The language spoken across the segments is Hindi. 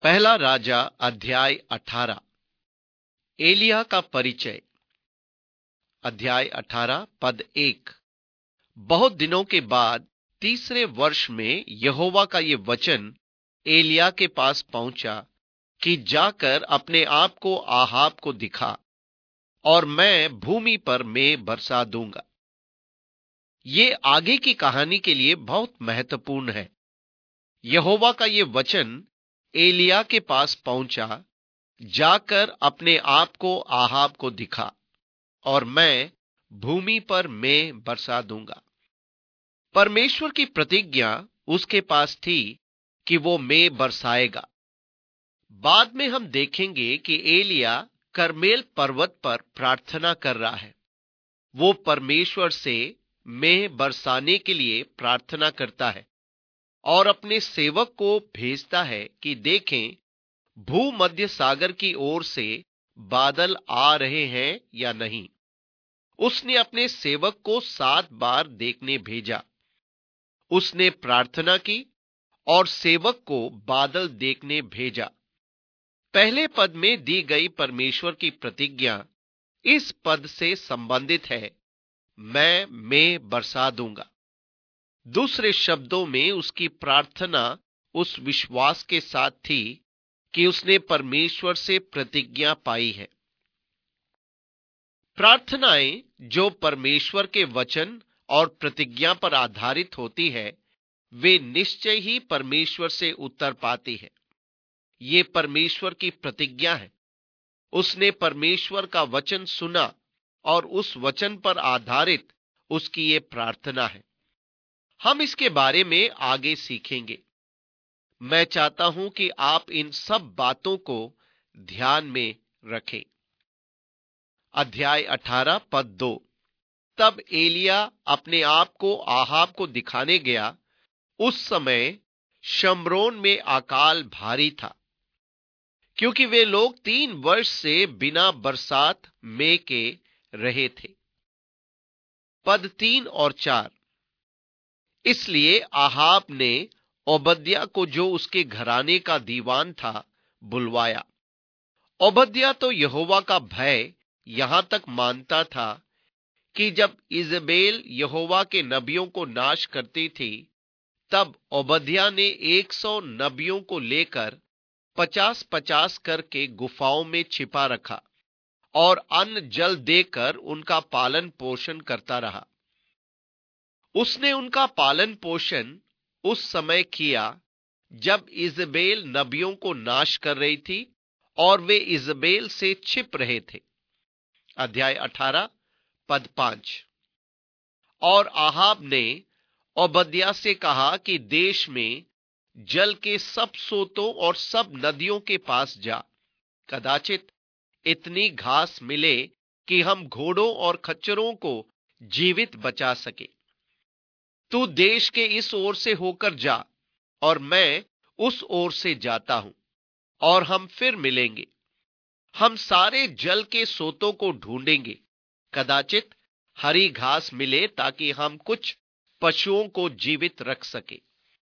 पहला राजा अध्याय 18। एलिया का परिचय। अध्याय 18 पद 1। बहुत दिनों के बाद तीसरे वर्ष में यहोवा का ये वचन एलिया के पास पहुंचा कि जाकर अपने आप को आहाब को दिखा और मैं भूमि पर मेंह बरसा दूंगा। ये आगे की कहानी के लिए बहुत महत्वपूर्ण है। यहोवा का ये वचन एलिया के पास पहुंचा, जाकर अपने आप को आहाब को दिखा और मैं भूमि पर मेंह बरसा दूंगा। परमेश्वर की प्रतिज्ञा उसके पास थी कि वो मेंह बरसाएगा। बाद में हम देखेंगे कि एलिया करमेल पर्वत पर प्रार्थना कर रहा है। वो परमेश्वर से मेंह बरसाने के लिए प्रार्थना करता है और अपने सेवक को भेजता है कि देखें भूमध्य सागर की ओर से बादल आ रहे हैं या नहीं। उसने अपने सेवक को 7 बार देखने भेजा। उसने प्रार्थना की और सेवक को बादल देखने भेजा। पहले पद में दी गई परमेश्वर की प्रतिज्ञा इस पद से संबंधित है, मैं मेंह बरसा दूंगा। दूसरे शब्दों में उसकी प्रार्थना उस विश्वास के साथ थी कि उसने परमेश्वर से प्रतिज्ञा पाई है। प्रार्थनाएं जो परमेश्वर के वचन और प्रतिज्ञा पर आधारित होती है, वे निश्चय ही परमेश्वर से उत्तर पाती है। ये परमेश्वर की प्रतिज्ञा है। उसने परमेश्वर का वचन सुना और उस वचन पर आधारित उसकी ये प्रार्थना है। हम इसके बारे में आगे सीखेंगे। मैं चाहता हूं कि आप इन सब बातों को ध्यान में रखें। अध्याय 18 पद 2। तब एलिया अपने आप को आहाब को दिखाने गया। उस समय शमरोन में अकाल भारी था, क्योंकि वे लोग 3 वर्ष से बिना बरसात में के रहे थे। पद 3 और 4। इसलिए आहाब ने ओबद्याह को, जो उसके घराने का दीवान था, बुलवाया। ओबद्याह तो यहोवा का भय यहां तक मानता था कि जब इजबेल यहोवा के नबियों को नाश करती थी, तब ओबद्याह ने 100 नबियों को लेकर 50-50 करके गुफाओं में छिपा रखा और अन्न जल देकर उनका पालन पोषण करता रहा। उसने उनका पालन पोषण उस समय किया जब इजबेल नबियों को नाश कर रही थी और वे इजबेल से छिप रहे थे। अध्याय 18 पद 5। और आहाब ने ओबद्याह से कहा कि देश में जल के सब सोतों और सब नदियों के पास जा, कदाचित इतनी घास मिले कि हम घोड़ों और खच्चरों को जीवित बचा सके। तू देश के इस ओर से होकर जा और मैं उस ओर से जाता हूं और हम फिर मिलेंगे। हम सारे जल के सोतों को ढूंढेंगे, कदाचित हरी घास मिले ताकि हम कुछ पशुओं को जीवित रख सके।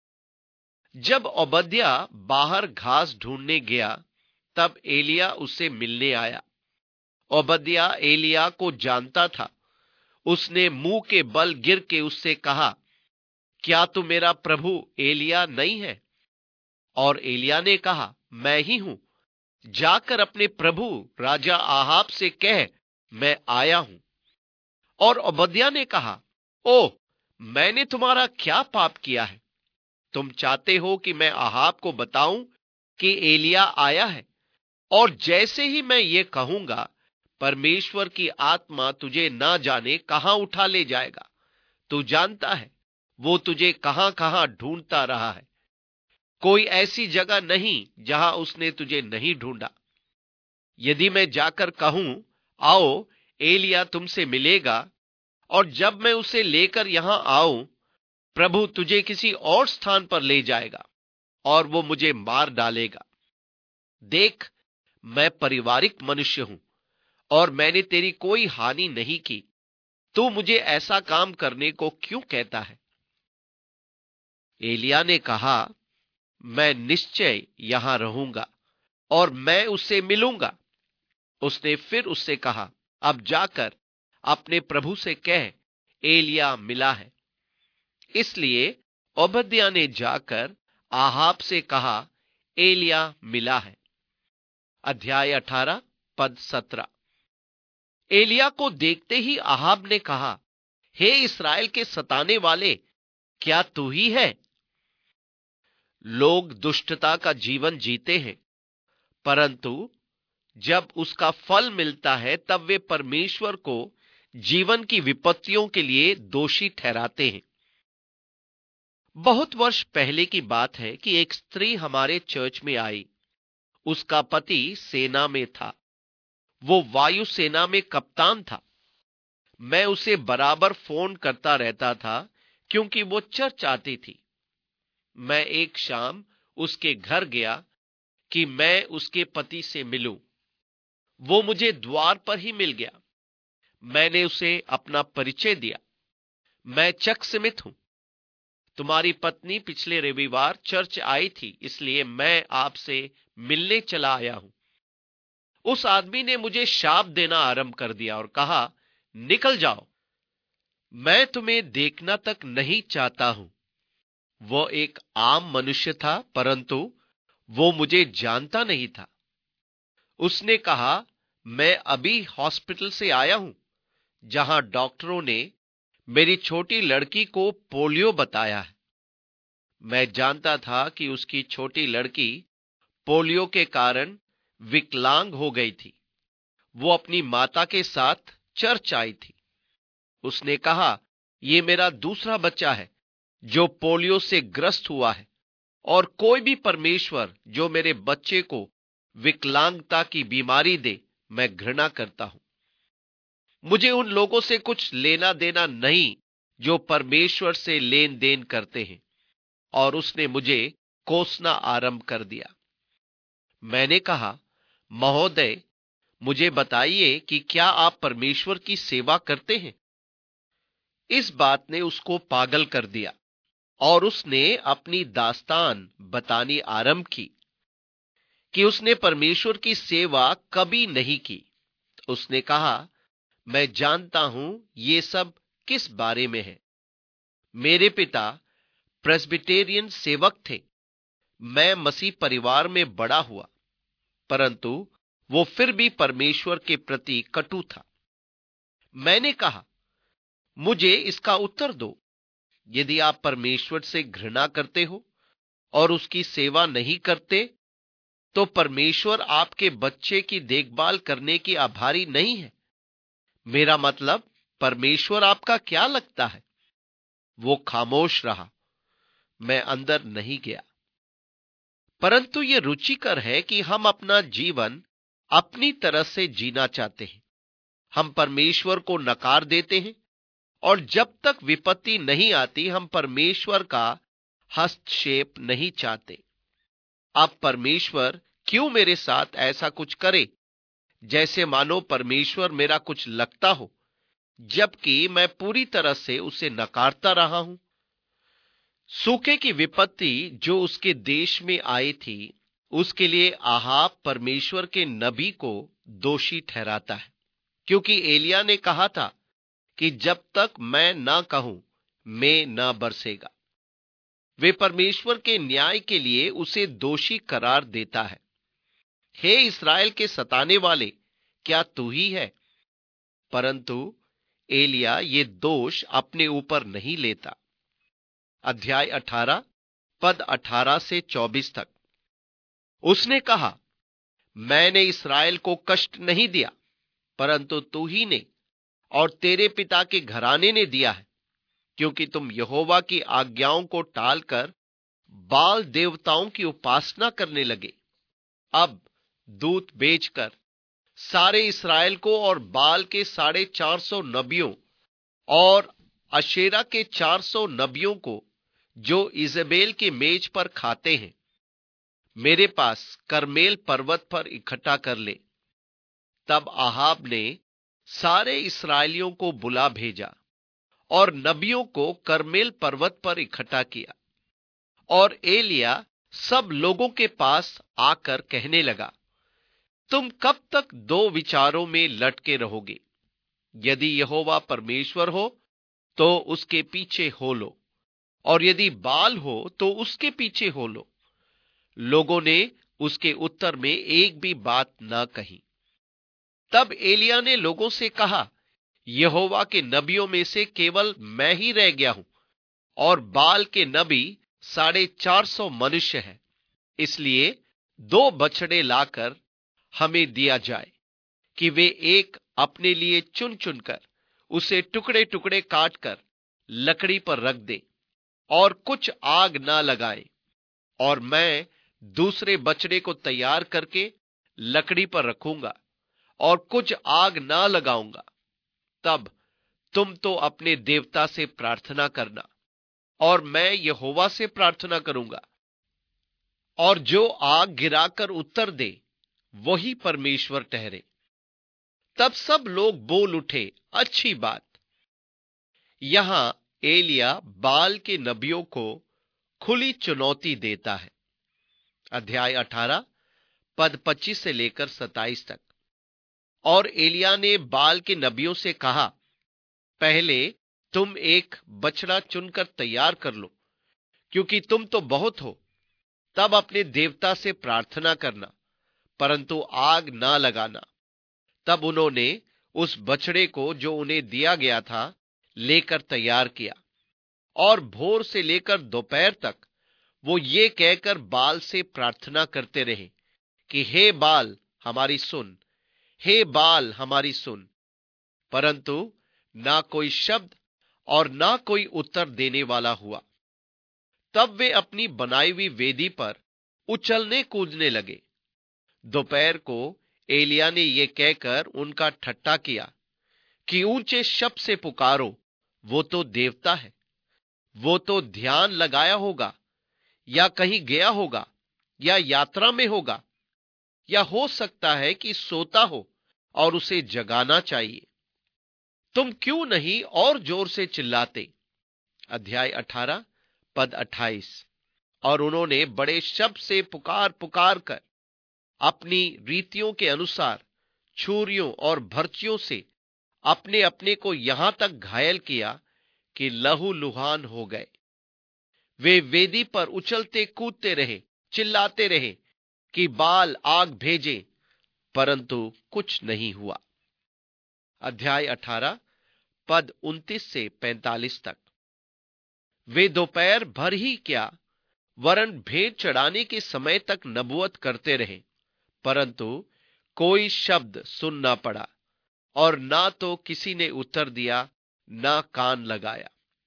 जब ओबद्याह बाहर घास ढूंढने गया, तब एलिया उससे मिलने आया। ओबद्याह एलिया को जानता था। उसने मुंह के बल गिर के उससे कहा, क्या तू मेरा प्रभु एलिया नहीं है? और एलिया ने कहा, मैं ही हूं। जाकर अपने प्रभु राजा आहाब से कह, मैं आया हूं। और ओबद्याह ने कहा, ओह, मैंने तुम्हारा क्या पाप किया है? तुम चाहते हो कि मैं आहाब को बताऊं कि एलिया आया है? और जैसे ही मैं ये कहूंगा, परमेश्वर की आत्मा तुझे ना जाने कहां उठा ले जाएगा। तू जानता है वो तुझे कहां कहां ढूंढता रहा है। कोई ऐसी जगह नहीं जहां उसने तुझे नहीं ढूंढा। यदि मैं जाकर कहूं, आओ, एलिया तुमसे मिलेगा, और जब मैं उसे लेकर यहां आऊं, प्रभु तुझे किसी और स्थान पर ले जाएगा और वो मुझे मार डालेगा। देख, मैं पारिवारिक मनुष्य हूं और मैंने तेरी कोई हानि नहीं की। तू मुझे ऐसा काम करने को क्यों कहता है? एलिया ने कहा, मैं निश्चय यहां रहूंगा और मैं उससे मिलूंगा। उसने फिर उससे कहा, अब जाकर अपने प्रभु से कह, एलिया मिला है। इसलिए ओबद्याह ने जाकर आहाब से कहा, एलिया मिला है। अध्याय 18 पद 17। एलिया को देखते ही आहाब ने कहा, हे इस्राएल के सताने वाले, क्या तू ही है? लोग दुष्टता का जीवन जीते हैं, परंतु जब उसका फल मिलता है तब वे परमेश्वर को जीवन की विपत्तियों के लिए दोषी ठहराते हैं। बहुत वर्ष पहले की बात है कि एक स्त्री हमारे चर्च में आई। उसका पति सेना में था। वो वायु सेना में कप्तान था। मैं उसे बराबर फोन करता रहता था क्योंकि वो चर्च आती थी। मैं एक शाम उसके घर गया कि मैं उसके पति से मिलूं। वो मुझे द्वार पर ही मिल गया। मैंने उसे अपना परिचय दिया। मैं चकस्मित हूं। तुम्हारी पत्नी पिछले रविवार चर्च आई थी, इसलिए मैं आपसे मिलने चला आया हूं। उस आदमी ने मुझे शाप देना आरंभ कर दिया और कहा, निकल जाओ, मैं तुम्हें देखना तक नहीं चाहता हूं। वो एक आम मनुष्य था, परंतु वो मुझे जानता नहीं था। उसने कहा, मैं अभी हॉस्पिटल से आया हूं, जहां डॉक्टरों ने मेरी छोटी लड़की को पोलियो बताया है। मैं जानता था कि उसकी छोटी लड़की पोलियो के कारण विकलांग हो गई थी। वो अपनी माता के साथ चर्च आई थी। उसने कहा, ये मेरा दूसरा बच्चा है जो पोलियो से ग्रस्त हुआ है, और कोई भी परमेश्वर जो मेरे बच्चे को विकलांगता की बीमारी दे, मैं घृणा करता हूं। मुझे उन लोगों से कुछ लेना देना नहीं जो परमेश्वर से लेन देन करते हैं। और उसने मुझे कोसना आरंभ कर दिया। मैंने कहा, महोदय, मुझे बताइए कि क्या आप परमेश्वर की सेवा करते हैं? इस बात ने उसको पागल कर दिया और उसने अपनी दास्तान बतानी आरंभ की कि उसने परमेश्वर की सेवा कभी नहीं की। उसने कहा, मैं जानता हूं ये सब किस बारे में है। मेरे पिता प्रेस्बिटेरियन सेवक थे। मैं मसीह परिवार में बड़ा हुआ, परंतु वो फिर भी परमेश्वर के प्रति कटु था। मैंने कहा, मुझे इसका उत्तर दो। यदि आप परमेश्वर से घृणा करते हो और उसकी सेवा नहीं करते, तो परमेश्वर आपके बच्चे की देखभाल करने की आभारी नहीं है। मेरा मतलब, परमेश्वर आपका क्या लगता है? वो खामोश रहा। मैं अंदर नहीं गया। परंतु यह रुचिकर है कि हम अपना जीवन अपनी तरह से जीना चाहते हैं। हम परमेश्वर को नकार देते हैं और जब तक विपत्ति नहीं आती, हम परमेश्वर का हस्तक्षेप नहीं चाहते। अब परमेश्वर क्यों मेरे साथ ऐसा कुछ करे, जैसे मानो परमेश्वर मेरा कुछ लगता हो, जबकि मैं पूरी तरह से उसे नकारता रहा हूं। सूखे की विपत्ति जो उसके देश में आई थी, उसके लिए आहाब परमेश्वर के नबी को दोषी ठहराता है, क्योंकि एलिया ने कहा था कि जब तक मैं ना कहूं, मैं ना बरसेगा। वे परमेश्वर के न्याय के लिए उसे दोषी करार देता है। हे इस्राएल के सताने वाले, क्या तू ही है? परंतु एलिया ये दोष अपने ऊपर नहीं लेता। अध्याय 18 पद 18 से 24 तक। उसने कहा, मैंने इस्राएल को कष्ट नहीं दिया, परंतु तू ही ने और तेरे पिता के घराने ने दिया है, क्योंकि तुम यहोवा की आज्ञाओं को टालकर बाल देवताओं की उपासना करने लगे। अब दूत भेजकर सारे इस्राएल को और बाल के 450 नबियों और अशेरा के 400 नबियों को, जो इजेबेल के मेज पर खाते हैं, मेरे पास करमेल पर्वत पर इकट्ठा कर ले। तब आहाब ने सारे इस्राएलियों को बुला भेजा और नबियों को करमेल पर्वत पर इकट्ठा किया। और एलिया सब लोगों के पास आकर कहने लगा, तुम कब तक दो विचारों में लटके रहोगे? यदि यहोवा परमेश्वर हो तो उसके पीछे हो लो, और यदि बाल हो तो उसके पीछे हो लो। लोगों ने उसके उत्तर में एक भी बात न कही। तब एलिय्याह ने लोगों से कहा, यहोवा के नबियों में से केवल मैं ही रह गया हूं, और बाल के नबी 450 मनुष्य हैं। इसलिए 2 बछड़े लाकर हमें दिया जाए कि वे एक अपने लिए चुन चुनकर उसे टुकड़े टुकड़े काटकर लकड़ी पर रख दे, और कुछ आग ना लगाए, और मैं दूसरे बछड़े को तैयार करके लकड़ी पर रखूंगा और कुछ आग ना लगाऊंगा। तब तुम तो अपने देवता से प्रार्थना करना, और मैं यहोवा से प्रार्थना करूंगा, और जो आग गिराकर उत्तर दे वही परमेश्वर ठहरे। तब सब लोग बोल उठे, अच्छी बात। यहां एलिय्याह बाल के नबियों को खुली चुनौती देता है। अध्याय 18 पद 25 से लेकर 27 तक। और एलिय्याह ने बाल के नबियों से कहा, पहले तुम एक बछड़ा चुनकर तैयार कर लो, क्योंकि तुम तो बहुत हो। तब अपने देवता से प्रार्थना करना, परंतु आग ना लगाना। तब उन्होंने उस बछड़े को जो उन्हें दिया गया था लेकर तैयार किया, और भोर से लेकर दोपहर तक वो ये कहकर बाल से प्रार्थना करते रहे कि हे बाल हमारी सुन, हे बाल हमारी सुन। परंतु ना कोई शब्द और ना कोई उत्तर देने वाला हुआ। तब वे अपनी बनाई हुई वेदी पर उछलने कूदने लगे। दोपहर को एलिय्याह ने यह कहकर उनका ठट्ठा किया कि ऊंचे शब्द से पुकारो, वो तो देवता है। वो तो ध्यान लगाया होगा, या कहीं गया होगा, या यात्रा में होगा, या हो सकता है कि सोता हो और उसे जगाना चाहिए। तुम क्यों नहीं और जोर से चिल्लाते? अध्याय 18 पद 28। और उन्होंने बड़े शब्द से पुकार पुकार कर अपनी रीतियों के अनुसार छुरियों और भर्चियों से अपने अपने को यहां तक घायल किया कि लहूलुहान हो गए। वे वेदी पर उछलते कूदते रहे, चिल्लाते रहे कि बाल आग भेजे, परंतु कुछ नहीं हुआ। अध्याय 18 पद 29 से 45 तक। वे दोपहर भर ही क्या, वरन भेंट चढ़ाने के समय तक नबूवत करते रहे, परंतु कोई शब्द सुन ना पड़ा, और ना तो किसी ने उत्तर दिया, ना कान लगाया।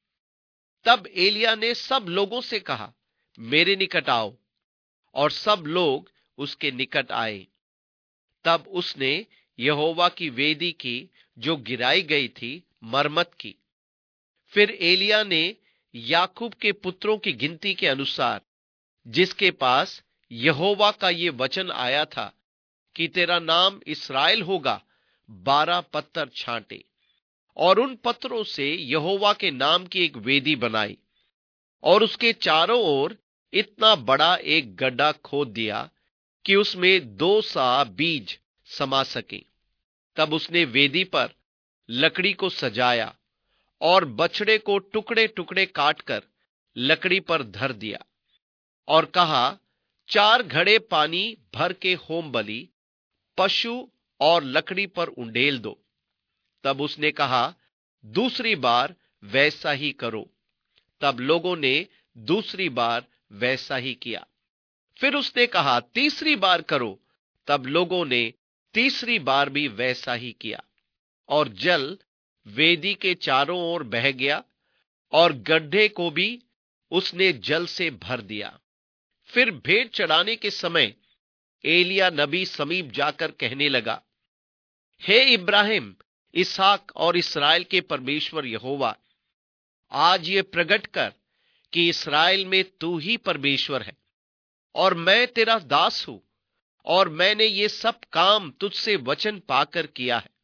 तब एलिय्याह ने सब लोगों से कहा, मेरे निकट आओ। और सब लोग उसके निकट आए। तब उसने यहोवा की वेदी की जो गिराई गई थी मरम्मत की। फिर एलिय्याह ने याकूब के पुत्रों की गिनती के अनुसार, जिसके पास यहोवा का ये वचन आया था कि तेरा नाम इस्राएल होगा, 12 पत्थर छांटे, और उन पत्थरों से यहोवा के नाम की एक वेदी बनाई, और उसके चारों ओर इतना बड़ा एक गड्ढा खोद दिया कि उसमें 2 सा बीज समा सके। तब उसने वेदी पर लकड़ी को सजाया और बछड़े को टुकड़े टुकड़े काटकर लकड़ी पर धर दिया, और कहा, 4 घड़े पानी भर के होम बलि, पशु और लकड़ी पर उंडेल दो। तब उसने कहा, दूसरी बार वैसा ही करो। तब लोगों ने दूसरी बार वैसा ही किया। फिर उसने कहा, तीसरी बार करो। तब लोगों ने तीसरी बार भी वैसा ही किया, और जल वेदी के चारों ओर बह गया, और गड्ढे को भी उसने जल से भर दिया। फिर भेंट चढ़ाने के समय एलिय्याह नबी समीप जाकर कहने लगा, हे इब्राहिम, इसहाक और इस्राएल के परमेश्वर यहोवा, आज ये प्रगट कर कि इस्राएल में तू ही परमेश्वर है, और मैं तेरा दास हूं, और मैंने ये सब काम तुझसे वचन पाकर किया है।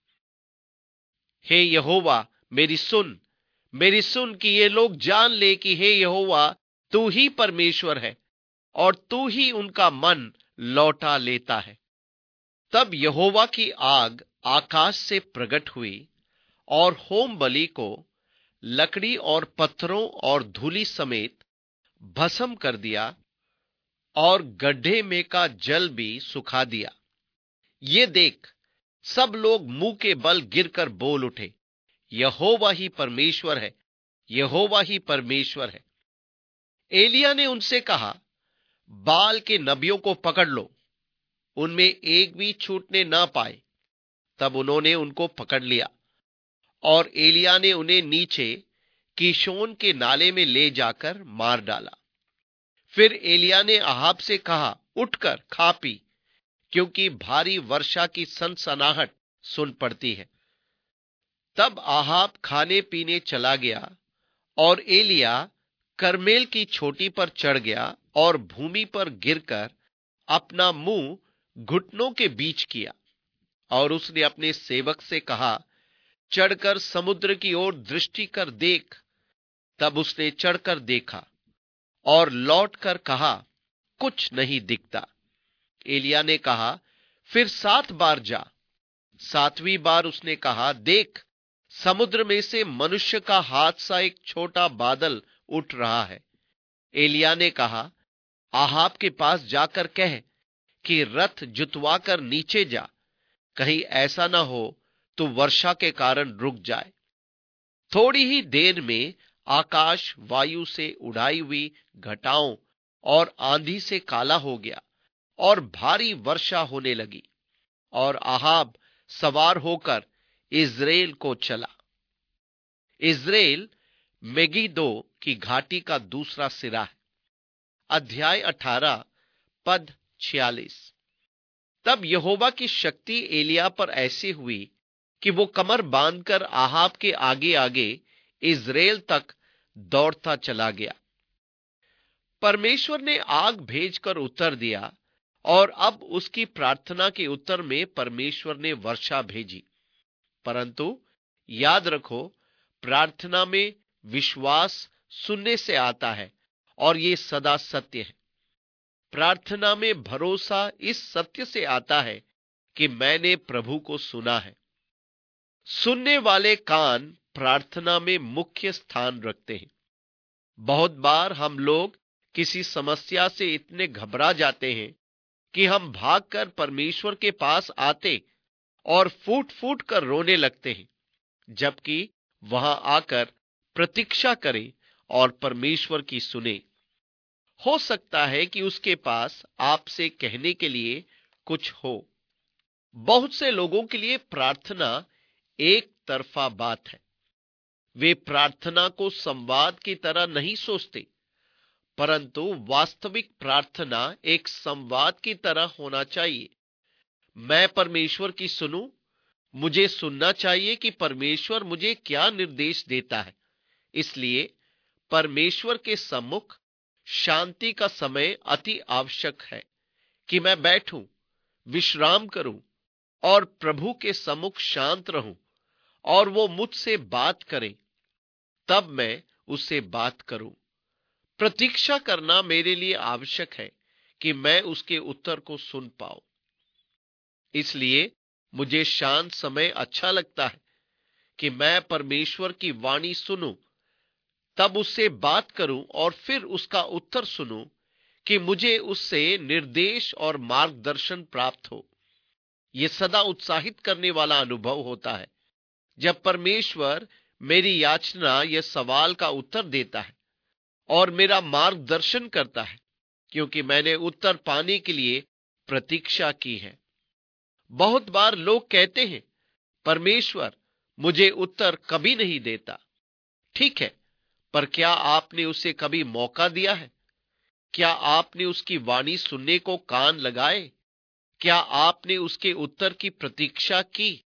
हे यहोवा, मेरी सुन कि ये लोग जान ले कि हे यहोवा, तू ही परमेश्वर है, और तू ही उनका मन लौटा लेता है। तब यहोवा की आग आकाश से प्रकट हुई और होम बलि को लकड़ी और पत्थरों और धूलि समेत भस्म कर दिया और गड्ढे में का जल भी सुखा दिया। ये देख सब लोग मुंह के बल गिरकर बोल उठे, यहोवा ही परमेश्वर है, यहोवा ही परमेश्वर है। एलिय्याह ने उनसे कहा, बाल के नबियों को पकड़ लो, उनमें एक भी छूटने ना पाए। तब उन्होंने उनको पकड़ लिया और एलिय्याह ने उन्हें नीचे कीशोन के नाले में ले जाकर मार डाला। फिर एलिय्याह ने अहाब से कहा, उठकर खा पी, क्योंकि भारी वर्षा की सनसनाहट सुन पड़ती है। तब अहाब खाने पीने चला गया और एलिय्याह कर्मेल की चोटी पर चढ़ गया और भूमि पर गिरकर अपना मुंह घुटनों के बीच किया और उसने अपने सेवक से कहा, चढ़कर समुद्र की ओर दृष्टि कर देख। तब उसने चढ़कर देखा और लौटकर कहा, कुछ नहीं दिखता। एलिय्याह ने कहा, फिर 7 बार जा। 7वीं बार उसने कहा, देख, समुद्र में से मनुष्य का हाथ सा एक छोटा बादल उठ रहा है। एलिय्याह ने कहा, अहाब के पास जाकर कह कि रथ जुतवाकर नीचे जा, कहीं ऐसा ना हो तो वर्षा के कारण रुक जाए। थोड़ी ही देर में आकाश वायु से उड़ाई हुई घटाओं और आंधी से काला हो गया और भारी वर्षा होने लगी और अहाब सवार होकर इस्राएल को चला। इस्राएल मेगिद्दो की घाटी का दूसरा सिरा है। अध्याय 18 पद 46। तब यहोवा की शक्ति एलिय्याह पर ऐसी हुई कि वो कमर बांधकर अहाब के आगे आगे इस्राएल तक दौड़ता चला गया। परमेश्वर ने आग भेजकर उत्तर दिया और अब उसकी प्रार्थना के उत्तर में परमेश्वर ने वर्षा भेजी। परंतु याद रखो, प्रार्थना में विश्वास सुनने से आता है और ये सदा सत्य है। प्रार्थना में भरोसा इस सत्य से आता है कि मैंने प्रभु को सुना है। सुनने वाले कान प्रार्थना में मुख्य स्थान रखते हैं। बहुत बार हम लोग किसी समस्या से इतने घबरा जाते हैं कि हम भागकर परमेश्वर के पास आते और फूट फूट कर रोने लगते हैं, जबकि वहां आकर प्रतीक्षा करें और परमेश्वर की सुने। हो सकता है कि उसके पास आपसे कहने के लिए कुछ हो। बहुत से लोगों के लिए प्रार्थना एक तरफा बात है। वे प्रार्थना को संवाद की तरह नहीं सोचते, परंतु वास्तविक प्रार्थना एक संवाद की तरह होना चाहिए। मैं परमेश्वर की सुनूं, मुझे सुनना चाहिए कि परमेश्वर मुझे क्या निर्देश देता है। इसलिए परमेश्वर के सम्मुख शांति का समय अति आवश्यक है कि मैं बैठूं, विश्राम करूं और प्रभु के सम्मुख शांत रहूं और वो मुझसे बात करे, तब मैं उससे बात करूं। प्रतीक्षा करना मेरे लिए आवश्यक है कि मैं उसके उत्तर को सुन पाऊं। इसलिए मुझे शांत समय अच्छा लगता है कि मैं परमेश्वर की वाणी सुनूं, तब उससे बात करूं और फिर उसका उत्तर सुनूं कि मुझे उससे निर्देश और मार्गदर्शन प्राप्त हो। यह सदा उत्साहित करने वाला अनुभव होता है जब परमेश्वर मेरी याचना या सवाल का उत्तर देता है और मेरा मार्गदर्शन करता है, क्योंकि मैंने उत्तर पाने के लिए प्रतीक्षा की है। बहुत बार लोग कहते हैं, परमेश्वर मुझे उत्तर कभी नहीं देता। ठीक है, पर क्या आपने उसे कभी मौका दिया है? क्या आपने उसकी वाणी सुनने को कान लगाए? क्या आपने उसके उत्तर की प्रतीक्षा की?